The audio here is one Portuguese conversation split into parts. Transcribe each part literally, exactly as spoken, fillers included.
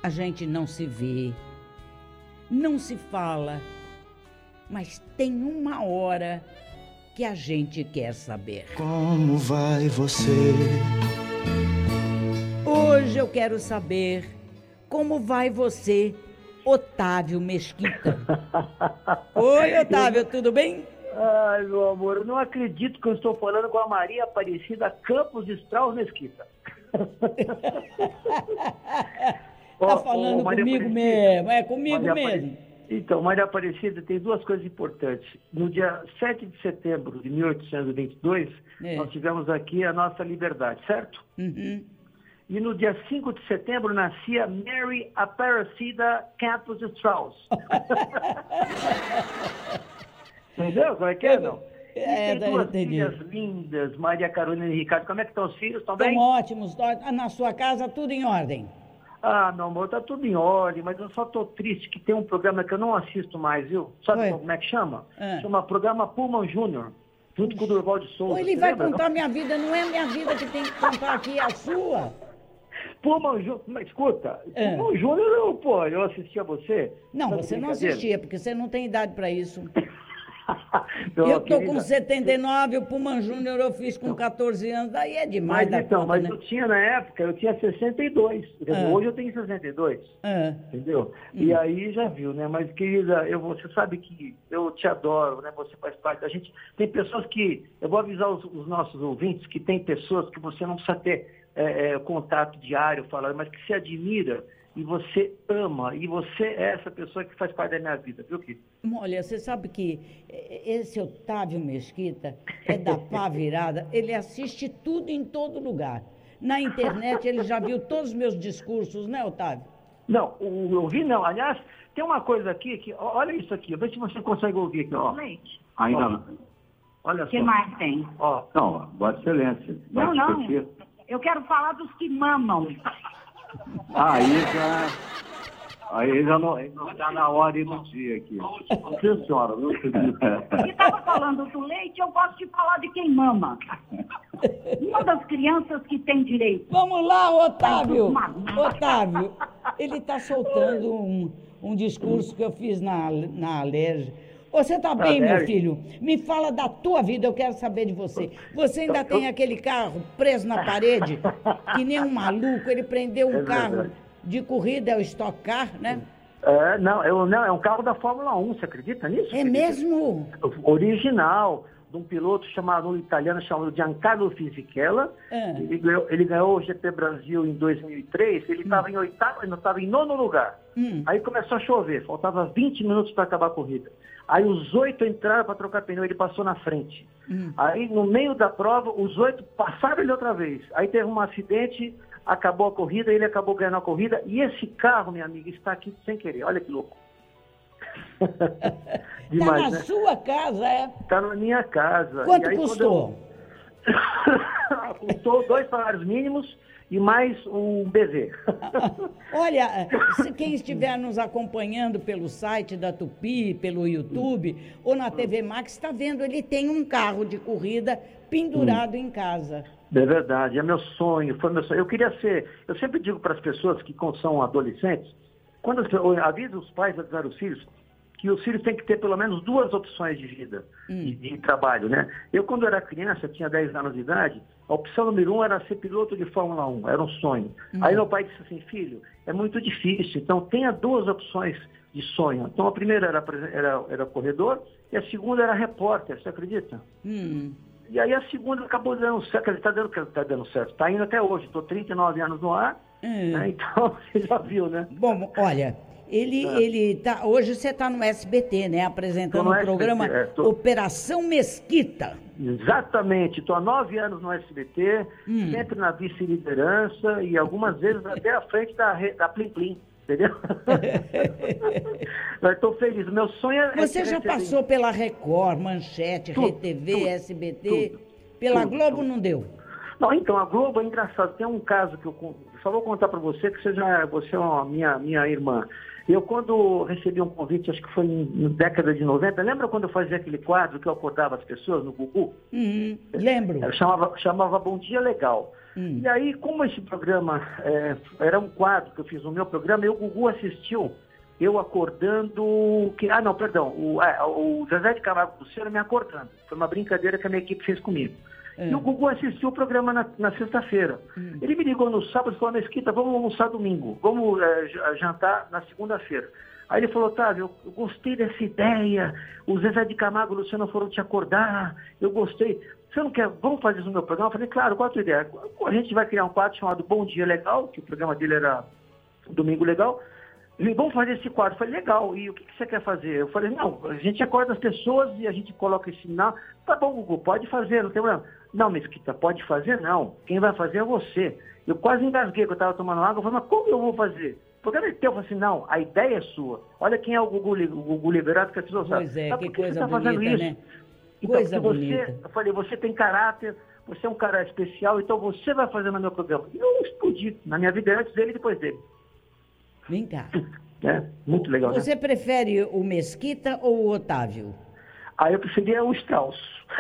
a gente não se vê, não se fala, mas tem uma hora que a gente quer saber. Como vai você? Hoje eu quero saber como vai você, Otávio Mesquita. Oi, Otávio, tudo bem? Ai, meu amor, eu não acredito que eu estou falando com a Maria Aparecida Campos Strauss Mesquita. Tá falando oh, comigo mesmo, é comigo Maria mesmo. Apare... Então, Maria Aparecida, tem duas coisas importantes. No dia sete de setembro de mil oitocentos e vinte e dois, é. nós tivemos aqui a nossa liberdade, certo? Uhum. E no dia cinco de setembro nascia Mary Aparecida Campos Strauss. Entendeu? Como é que é, não? E é, tem duas entendi. filhas lindas, Maria Carolina e Ricardo. Como é que estão os filhos? Estão bem? Estão ótimos. Na sua casa, tudo em ordem? Ah, meu amor, tá tudo em ordem, mas eu só tô triste que tem um programa que eu não assisto mais, viu? Sabe Oi. como é que chama? É. Chama Programa Pullman Júnior, junto com o Durval de Souza. Ele vai lembra, contar não? minha vida, não é minha vida que tem que contar aqui, é a sua. Pullman Júnior, mas escuta, é. Pullman Júnior, eu, pô, eu assistia você. Não, você não assistia, porque você não tem idade para isso. eu tô querida, com setenta e nove, o Pullman Júnior eu fiz com quatorze anos, daí é demais. Mas da então, conta, mas né? eu tinha na época, eu tinha sessenta e dois. Ah. Hoje eu tenho sessenta e dois. Ah. Entendeu? Hum. E aí já viu, né? Mas, querida, eu, você sabe que eu te adoro, né? Você faz parte da gente. Tem pessoas que. Eu vou avisar os, os nossos ouvintes que tem pessoas que você não precisa ter é, é, contato diário, falar, mas que se admira. E você ama, e você é essa pessoa que faz parte da minha vida, viu, Kiko? Olha, você sabe que esse Otávio Mesquita é da pá virada, ele assiste tudo em todo lugar. Na internet ele já viu todos os meus discursos, né, Otávio? Não, eu vi não. Aliás, tem uma coisa aqui, que, olha isso aqui, vê se você consegue ouvir aqui, ó. Leite. Ainda não. Olha só. O que mais tem? Ó, não, Vossa Excelência. Não, não, eu quero falar dos que mamam. Aí já, aí já não está na hora e no dia aqui. Sim, senhora, não acredito. Você estava falando do leite, eu gosto de falar de quem mama. Uma das crianças que tem direito. Vamos lá, Otávio. Otávio, ele está soltando um, um discurso que eu fiz na, na Alerj. Você está bem, meu filho? Me fala da tua vida, eu quero saber de você. Você ainda tem aquele carro preso na parede, que nem um maluco, ele prendeu um é carro de corrida, é o Stock Car, né? É, não, eu, não, é um carro da Fórmula um, você acredita nisso? É acredita? Mesmo? Original, de um piloto chamado, um italiano chamado Giancarlo Fisichella. É. Ele, ganhou, ele ganhou o G P Brasil em dois mil e três, ele estava hum. em oitavo, ele estava em nono lugar. Hum. Aí começou a chover, faltava vinte minutos para acabar a corrida. Aí os oito entraram para trocar pneu, ele passou na frente. Hum. Aí no meio da prova, os oito passaram ele outra vez. Aí teve um acidente, acabou a corrida, ele acabou ganhando a corrida. E esse carro, minha amiga, está aqui sem querer. Olha que louco. Está na né? sua casa, é? Está na minha casa. Quanto aí, custou? Eu... custou dois salários mínimos e mais um B V. Olha, se quem estiver nos acompanhando pelo site da Tupi, pelo YouTube ou na T V Max, está vendo, ele tem um carro de corrida pendurado hum. em casa. É verdade, é meu sonho, foi meu sonho. Eu queria ser, eu sempre digo para as pessoas que são adolescentes, quando eu aviso os pais a avisar os filhos, que os filhos têm que ter pelo menos duas opções de vida, hum. de, de trabalho, né? Eu, quando era criança, tinha dez anos de idade, a opção número um era ser piloto de Fórmula um, era um sonho. Hum. Aí meu pai disse assim, filho, é muito difícil, então tenha duas opções de sonho. Então a primeira era, era, era corredor e a segunda era repórter, você acredita? Hum. E aí a segunda acabou dando certo, ele está dando, tá dando certo, está indo até hoje, estou trinta e nove anos no ar, hum. né? Então você já viu, né? Bom, olha... Ele, é. ele tá, hoje você está no S B T, né? Apresentando o programa é, tô... Operação Mesquita. Exatamente. Estou há nove anos no S B T, hum. sempre na vice-liderança e algumas vezes até à frente da, da Plim Plim, entendeu? Mas estou feliz. Meu sonho é... Você já passou assim... pela Record, Manchete, tudo, R T V, tudo, S B T? Tudo, pela tudo, Globo tudo. Não deu? Não, então, a Globo é engraçado. Tem um caso que eu só vou contar para você, que você, já, você é uma minha, minha irmã. Eu, quando recebi um convite, acho que foi na década de noventa, lembra quando eu fazia aquele quadro que eu acordava as pessoas no Gugu? Uhum, lembro. Eu chamava, chamava Bom Dia Legal. Uhum. E aí, como esse programa é, era um quadro que eu fiz no meu programa, e o Gugu assistiu, eu acordando... Que, ah, não, perdão, o, é, o Zezé de Camargo Luciano me acordando. Foi uma brincadeira que a minha equipe fez comigo. É. E o Gugu assistiu o programa na, na sexta-feira. Hum. Ele me ligou no sábado e falou, Mesquita, vamos almoçar domingo, vamos é, jantar na segunda-feira. Aí ele falou, Otávio, eu, eu gostei dessa ideia, o Zezé de Camargo e o Luciano foram te acordar, eu gostei. Você não quer, vamos fazer isso no meu programa? Eu falei, claro, qual a tua ideia? A gente vai criar um quadro chamado Bom Dia Legal, que o programa dele era Domingo Legal. E vamos fazer esse quadro. Eu falei, legal, e o que, que você quer fazer? Eu falei, não, a gente acorda as pessoas e a gente coloca esse sinal. Tá bom, Gugu, pode fazer, não tem problema. Não, Mesquita, pode fazer? Não. Quem vai fazer é você. Eu quase engasguei, que eu estava tomando água. Eu falei, mas como eu vou fazer? O programa é teu. Eu falei assim, não, a ideia é sua. Olha quem é o Gugu, o Gugu Liberado, que as pessoas sabem. Pois é, sabe que por que coisa você tá fazendo bonita, isso? né? Então, Coisa você, bonita. Eu falei, você tem caráter, você é um cara especial, então você vai fazer no meu programa. E eu explodi na minha vida antes dele e depois dele. Vem cá. É, muito legal, Você né? prefere o Mesquita ou o Otávio? Ah, eu preferia o Strauss.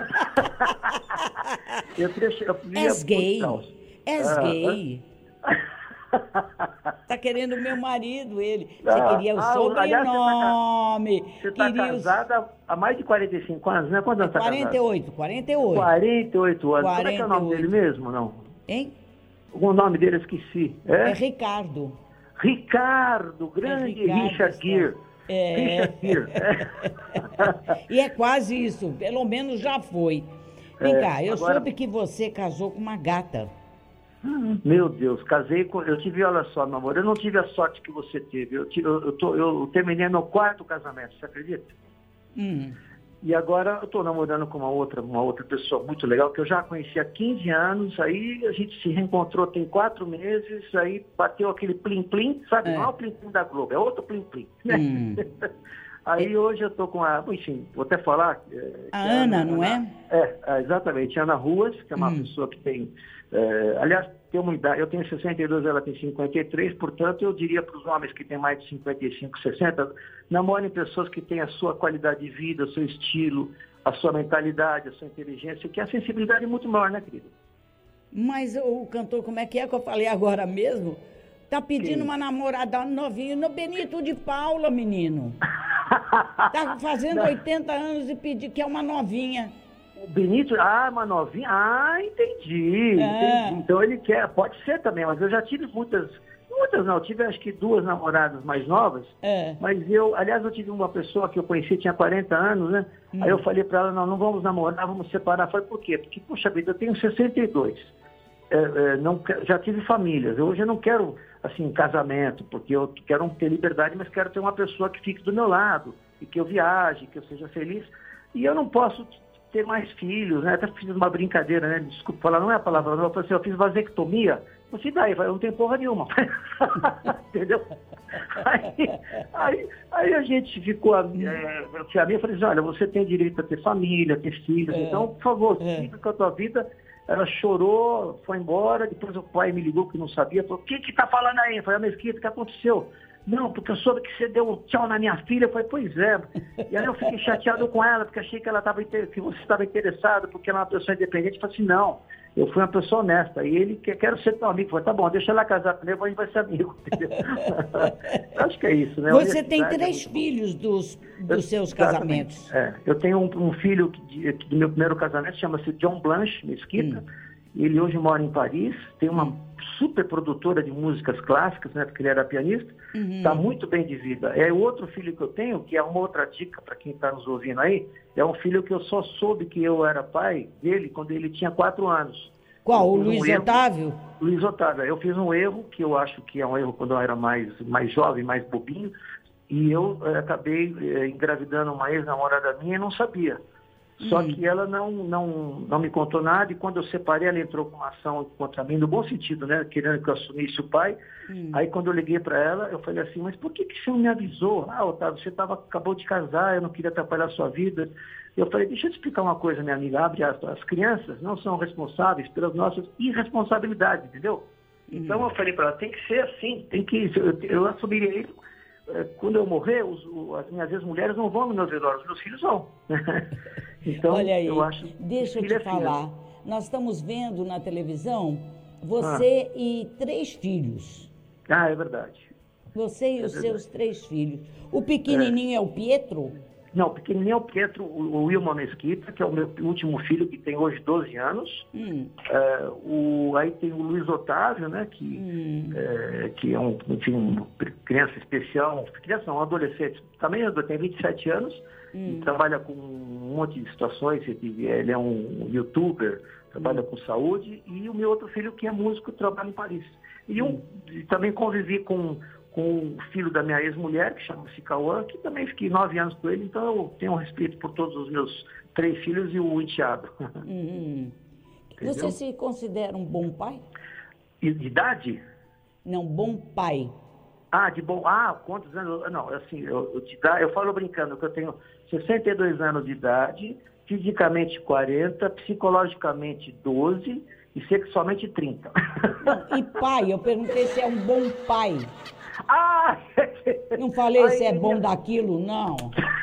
eu preferia, eu preferia És gay? Strauss. És Ah, gay? Tá querendo o meu marido, ele. Você Ah, queria o ah, sobrenome. Você está queria casada há mais de quarenta e cinco anos, né? Quantos anos você está quarenta e oito, quarenta e oito. quarenta e oito anos. Como é que é o nome quarenta e oito. dele mesmo, não? Hein? O nome dele eu esqueci. É É? Ricardo. Ricardo, grande É Ricardo, Richard Gere. É. Richard Gere. É. E é quase isso, pelo menos já foi. Vem É, cá, eu agora- soube que você casou com uma gata. Meu Deus, casei com... Eu tive, olha só, meu amor, eu não tive a sorte que você teve. Eu, tive, eu, eu, tô, eu terminei meu quarto casamento, você acredita? Hum. E agora eu estou namorando com uma outra, uma outra pessoa muito legal, que eu já conheci há quinze anos, aí a gente se reencontrou tem quatro meses, aí bateu aquele plim-plim, sabe? É. Não é o plim-plim da Globo, é outro plim-plim. Né? Hum. Aí hoje eu estou com a, enfim, vou até falar... É, A que Ana, não é? É, é, exatamente, Ana Ruas, que é uma Hum. pessoa que tem... É, aliás, tem uma idade, eu tenho sessenta e dois, ela tem cinquenta e três, portanto, eu diria para os homens que têm mais de cinquenta e cinco, sessenta, namorem pessoas que têm a sua qualidade de vida, o seu estilo, a sua mentalidade, a sua inteligência, que é a sensibilidade muito maior, né, querido? Mas o cantor, como é que é que eu falei agora mesmo? Tá pedindo Quem? uma namorada novinha no Benito de Paula, menino. Tá fazendo oitenta anos e pedir que é uma novinha. O Benito, ah, uma novinha, ah, entendi, É. entendi. Então ele quer, pode ser também, mas eu já tive muitas, muitas não, eu tive acho que duas namoradas mais novas, É. mas eu, aliás, eu tive uma pessoa que eu conheci, tinha quarenta anos, né? Hum. Aí eu falei para ela, não, não vamos namorar, vamos separar. Eu falei, por quê? Porque, puxa vida, eu tenho sessenta e dois, é, é, não, já tive famílias, hoje eu não quero, assim, casamento, porque eu quero ter liberdade, mas quero ter uma pessoa que fique do meu lado, e que eu viaje, que eu seja feliz, e eu não posso ter mais filhos, né? Até fiz uma brincadeira, né? Desculpa falar, não é a palavra, eu falei assim, eu fiz vasectomia. Você daí, eu não tenho porra nenhuma. Entendeu? Aí, aí, aí a gente ficou, é, eu falei assim, olha, você tem direito a ter família, ter filhos, É, então, por favor, é. fica com a tua vida. Ela chorou, foi embora, depois o pai me ligou que não sabia, falou, o que que tá falando aí? Eu falei, a Mesquita, o que aconteceu? Não, porque eu soube que você deu um tchau na minha filha. Eu falei, pois é. E aí eu fiquei chateado com ela, porque achei que ela tava inter... que você estava interessado, porque ela é uma pessoa independente. Eu falei assim, não, eu fui uma pessoa honesta. E ele quer, quero ser teu amigo. Eu falei, tá bom, deixa ela casar primeiro, a gente vai ser amigo. Entendeu? Acho que é isso, né? Você tem Honestidade é três muito- filhos dos, dos Eu- seus exatamente. casamentos. É, eu tenho um, um filho que, de- que do meu primeiro casamento, chama-se John Blanche Mesquita. Ele hoje mora em Paris, tem uma super produtora de músicas clássicas, né, porque ele era pianista, está muito bem de vida. É o outro filho que eu tenho, que é uma outra dica para quem está nos ouvindo aí, é um filho que eu só soube que eu era pai dele quando ele tinha quatro anos. Qual? Eu O fiz um Luiz erro. Otávio? Luiz Otávio. Eu fiz um erro, que eu acho que é um erro quando eu era mais, mais jovem, mais bobinho, e eu eh, acabei eh, engravidando uma ex-namorada minha e não sabia. Só que ela não, não, não me contou nada, e quando eu separei, ela entrou com uma ação contra mim, no bom sentido, né? Querendo que eu assumisse o pai. Hum. Aí quando eu liguei para ela, eu falei assim, mas por que, que você não me avisou? Ah, Otávio, você tava, acabou de casar, eu não queria atrapalhar a sua vida. Eu falei, deixa eu te explicar uma coisa, minha amiga, abre as, as crianças não são responsáveis pelas nossas irresponsabilidades, entendeu? Então eu falei para ela, tem que ser assim, tem que eu, eu assumiria ele. é, quando eu morrer, os, o, as minhas ex-mulheres não vão no meu velório, os meus filhos vão. Então, olha aí, eu acho deixa eu te é falar. filha. Nós estamos vendo na televisão você ah. e três filhos. Ah, é verdade. Você e é os verdade. seus três filhos. O pequenininho é, é o Pietro? Não, o pequenininho é o Pietro, o Wilma Mesquita, que é o meu último filho, que tem hoje doze anos. Hum. É, o, aí tem o Luiz Otávio, né, que, hum. é, que é um, enfim, uma criança especial, criança, um adolescente, também tem vinte e sete anos, hum. e trabalha com um monte de situações, ele é um youtuber, trabalha hum. com saúde, e o meu outro filho, que é músico, trabalha em Paris. E, um, e também convivi com... com o filho da minha ex-mulher, que chama-se Cauã, que também fiquei nove anos com ele, então eu tenho um respeito por todos os meus três filhos e o enteado. Uhum. Você se considera um bom pai? E de idade? Não, bom pai. Ah, de bom... Ah, quantos anos? Não, assim, eu, eu, de idade, eu falo brincando que eu tenho sessenta e dois anos de idade, fisicamente quarenta, psicologicamente doze e sexualmente trinta. Não, e pai? Eu perguntei se é um bom pai. Ah! Não falei Ai, se é bom daquilo, não.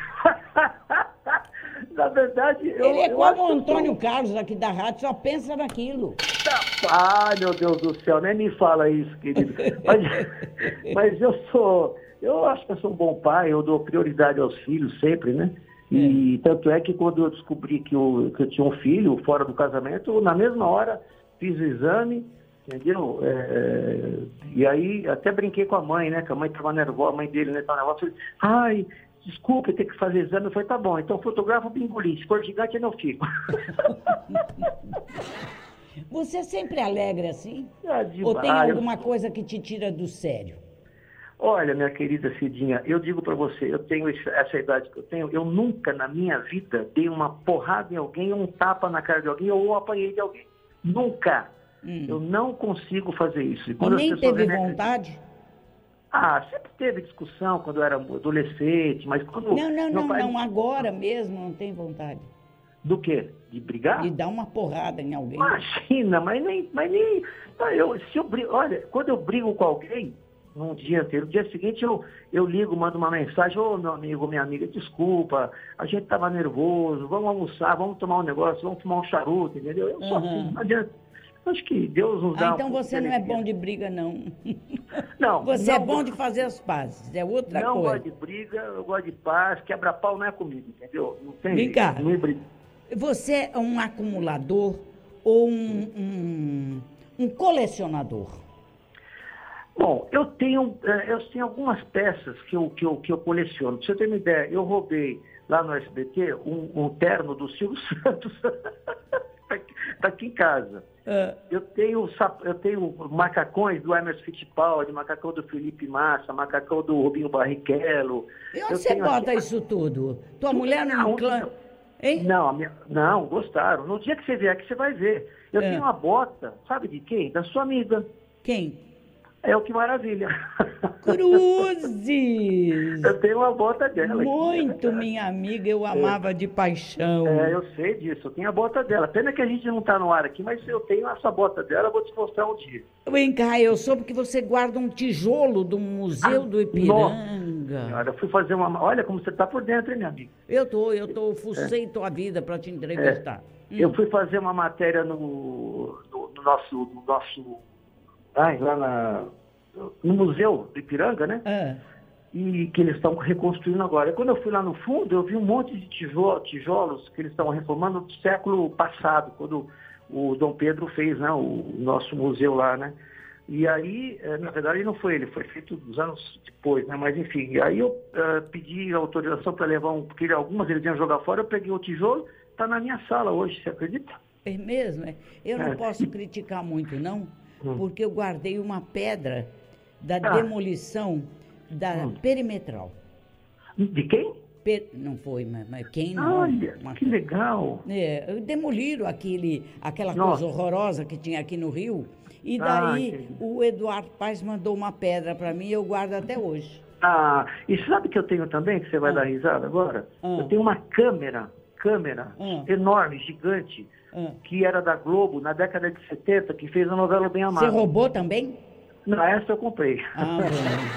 Na verdade, eu... Ele é eu como o Antônio que... Carlos aqui da rádio, só pensa naquilo. Ai, meu Deus do céu, nem me fala isso, querido. Mas, mas eu sou... Eu acho que eu sou um bom pai, eu dou prioridade aos filhos sempre, né? E é. tanto é que quando eu descobri que eu, que eu tinha um filho fora do casamento, na mesma hora fiz o exame, entendeu? É, e aí até brinquei com a mãe, né? Que a mãe estava nervosa, a mãe dele, né? Estava nervosa. Falei, ai, desculpa, tem que fazer exame. Eu falei, tá bom, então fotografa o bingolim. Se for gigante, é meu filho. Você é sempre alegre assim? É, de... Ou tem ah, alguma eu... coisa que te tira do sério? Olha, minha querida Cidinha, eu digo para você, eu tenho essa idade que eu tenho, eu nunca na minha vida dei uma porrada em alguém, um tapa na cara de alguém, ou apanhei de alguém. Nunca. Hum. Eu não consigo fazer isso. E, e nem teve vontade? Acreditam... Ah, sempre teve discussão quando eu era adolescente, mas quando... Não, não, não, pai... não, agora mesmo não tem vontade. Do quê? De brigar? De dar uma porrada em alguém. Imagina, mas nem... Mas nem eu, se eu brigo, olha, quando eu brigo com alguém, num dia inteiro, no dia seguinte eu, eu ligo, mando uma mensagem, ô meu amigo, minha amiga, desculpa, a gente estava nervoso, vamos almoçar, vamos tomar um negócio, vamos tomar um charuto, entendeu? Eu só assim, não adianta. Acho que Deus nos dá... Ah, então um você não é bom de briga, não. Não. Você não, é bom de fazer as pazes, é outra não coisa. Não gosto de briga, eu gosto de paz, quebra-pau não é comigo, entendeu? Não tem... Vem cá, não é briga. Você é um acumulador ou um, um, um colecionador? Bom, eu tenho, eu tenho algumas peças que eu, que, eu, que eu coleciono. Pra você ter uma ideia, eu roubei lá no S B T um, um terno do Silvio Santos. Está aqui em casa. É. Eu, tenho, eu tenho macacões do Emerson Fittipaldi, macacão do Felipe Massa, macacão do Rubinho Barrichello. E onde você bota aqui... isso tudo? Tua mulher não... Clã... Hein? Não, minha... não, gostaram. No dia que você vier aqui, você vai ver. Eu é. tenho uma bota, sabe de quem? Da sua amiga. Quem? É o que maravilha. Cruzes! Eu tenho uma bota dela. Muito, aqui, minha amiga, eu amava é. de paixão. É, eu sei disso, eu tenho a bota dela. Pena que a gente não está no ar aqui, mas eu tenho essa bota dela, eu vou te mostrar um dia. Vem cá, eu soube que você guarda um tijolo do Museu ah, do Ipiranga. Olha, eu fui fazer uma... Olha como você está por dentro, hein, minha amiga? Eu tô, eu tô, fucei é. tua vida para te entrevistar. É. Hum. Eu fui fazer uma matéria no, no, no nosso... No nosso Ai, lá na, no Museu do Ipiranga, né? É. E que eles estão reconstruindo agora. E quando eu fui lá no fundo, eu vi um monte de tijolo, tijolos que eles estão reformando do século passado, quando o Dom Pedro fez, né, o nosso museu lá, né? E aí, na verdade, não foi ele, foi feito uns anos depois, né? Mas enfim, e aí eu uh, pedi autorização para levar um, porque algumas eles iam jogar fora, eu peguei o tijolo, está na minha sala hoje, você acredita? É mesmo, é? Eu não é. posso criticar muito, não. Porque eu guardei uma pedra da ah. demolição da hum. perimetral. De quem? Per... Não foi, mas, mas quem não? Olha, uma... que legal. É, demoliram aquele, aquela Nossa. coisa horrorosa que tinha aqui no Rio. E daí ah, o Eduardo Paes mandou uma pedra para mim e eu guardo até hoje. Ah, e sabe que eu tenho também, que você vai ah. dar risada agora? Ah. Eu tenho uma câmera, câmera ah. enorme, gigante, Ah. que era da Globo, na década de setenta, que fez a novela Bem Amado. Você roubou também? Não, essa eu comprei. Ah,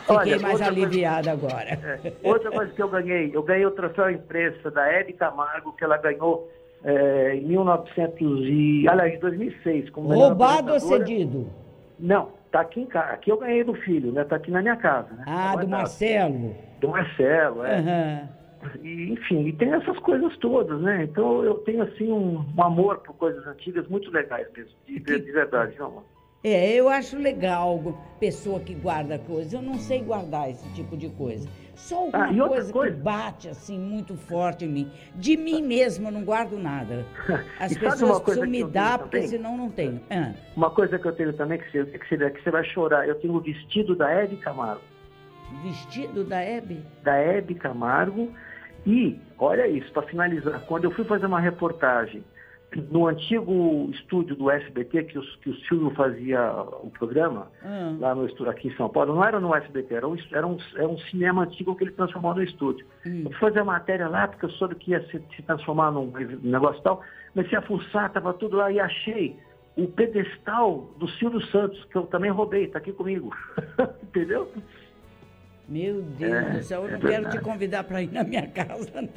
Fiquei Olha, mais outra aliviada coisa, agora. É, outra coisa que eu ganhei, eu ganhei o troféu imprensa da Hebe Camargo, que ela ganhou é, em mil e novecentos e... Aliás, em dois mil e seis. Como Roubado ou apresentadora. cedido? Não, tá aqui em casa. Aqui eu ganhei do filho, né? Tá aqui na minha casa. Né? Ah, Tá do Marcelo. Do Marcelo, é. Aham. E, enfim, e tem essas coisas todas, né? Então eu tenho, assim, um, um amor por coisas antigas muito legais mesmo, de, de, de verdade, viu, amor? É, eu acho legal pessoa que guarda coisas. Eu não sei guardar esse tipo de coisa. Só alguma Ah, e outra coisa, coisa? que bate assim muito forte em mim. De mim mesma eu não guardo nada. As E sabe uma pessoas coisa precisam que me eu dar, tenho porque também? senão não tenho. Ah, Uma coisa que eu tenho também, que você, que você, que você vai chorar, eu tenho o vestido da Hebe Camargo. vestido da Hebe? Da Hebe Camargo. E, olha isso, para finalizar, quando eu fui fazer uma reportagem no antigo estúdio do S B T, que, os, que o Silvio fazia o programa, Ah. lá no estúdio, aqui em São Paulo, não era no S B T, era um, era um, era um cinema antigo que ele transformou no estúdio. Hum. Eu fui fazer a matéria lá, porque eu soube que ia se, se transformar num negócio tal, comecei a fuçar, estava tudo lá, e achei o pedestal do Silvio Santos, que eu também roubei, está aqui comigo. Entendeu? Meu Deus É, do céu, eu é não quero verdade. te convidar para ir na minha casa. Não.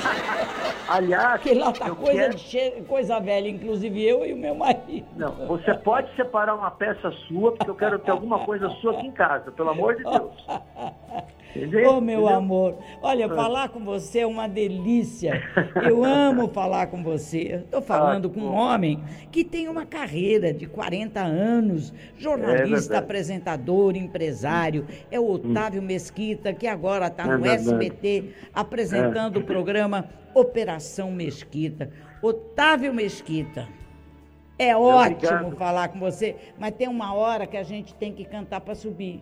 Aliás, Porque lá tá eu coisa, quero... de che- coisa velha, inclusive eu e o meu marido. Não, você pode separar uma peça sua, porque eu quero ter alguma coisa sua aqui em casa, pelo amor de Deus. Entendeu? Ô, meu Entendeu? amor, olha, falar com você é uma delícia. Eu amo falar com você. Estou falando Ah, com um bom. homem que tem uma carreira de quarenta anos, jornalista, É verdade. apresentador, empresário. É o Otávio Mesquita, que agora está É no verdade. S B T, apresentando o programa Operação Mesquita. Otávio Mesquita. É ótimo Obrigado. falar com você, mas tem uma hora que a gente tem que cantar para subir.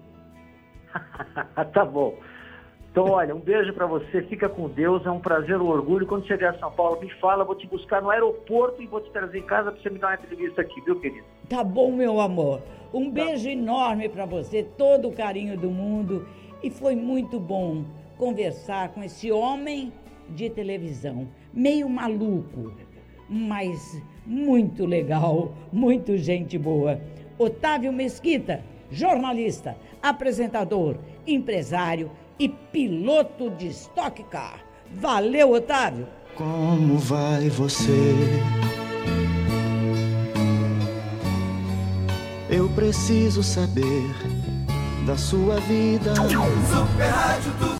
Tá bom. Então, olha, um beijo pra você, fica com Deus, é um prazer, um orgulho. Quando chegar a São Paulo, me fala, vou te buscar no aeroporto e vou te trazer em casa pra você me dar uma entrevista aqui, viu, querido? Tá bom, meu amor. Um beijo enorme para você, todo o carinho do mundo. E foi muito bom conversar com esse homem de televisão, meio maluco, mas muito legal, muito gente boa. Otávio Mesquita, jornalista, apresentador, empresário e piloto de Stock Car. Valeu, Otávio! Como vai você? Eu preciso saber da sua vida. Super Rádio do